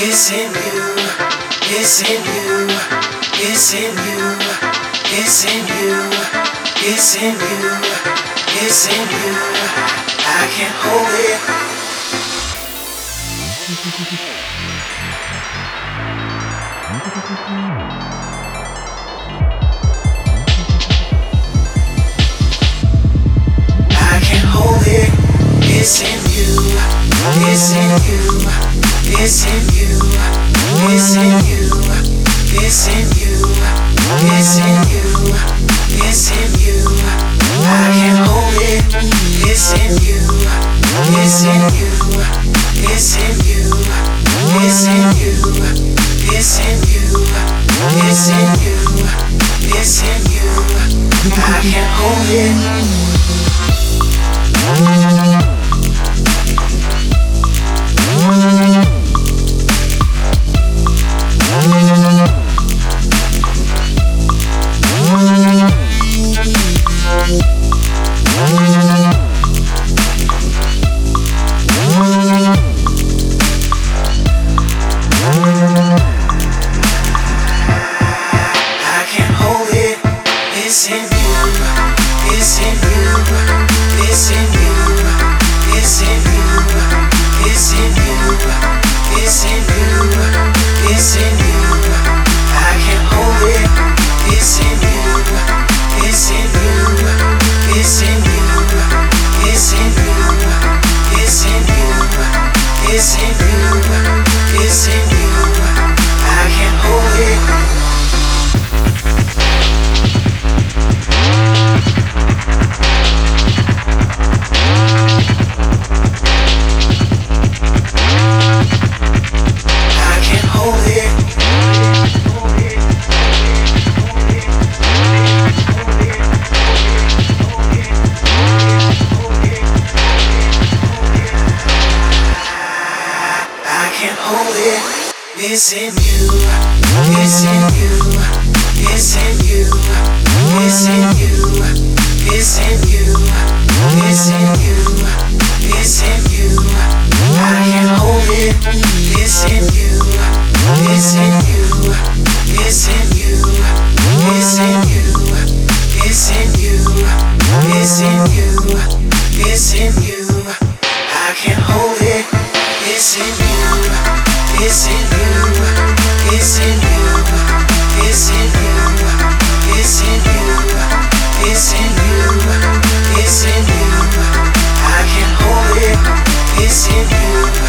It's in you, it's in you, it's in you, it's in you, it's in you, it's in you. I can't hold it. I can't hold it. It's in you, it's in you, it's in you, it's in you, it's in you, it's in you, it's in you. I can't hold it. It's in you, it's in you, it's in you, it's in you, it's in you, it's in you, it's in you. I can't hold it. It's in you, it's in you, it's in you, it's in you, it's in you, it's in you, it's in you. I can't hold it. It's in you, it's in you, it's in you, it's in you, it's in you, it's in you, it's in you. I can't hold it. It's in you, it's in you, it's in you, it's in you, it's in you, it's in you, it's in you. I can't hold it. It's in you, it's in you, it's in you, it's in you, it's in you, it's in you, it's in you. I can't hold it. It's in you, it's in you, it's in you, it's in you, it's in you, it's in you, it's in you. I can't hold it. It's in you.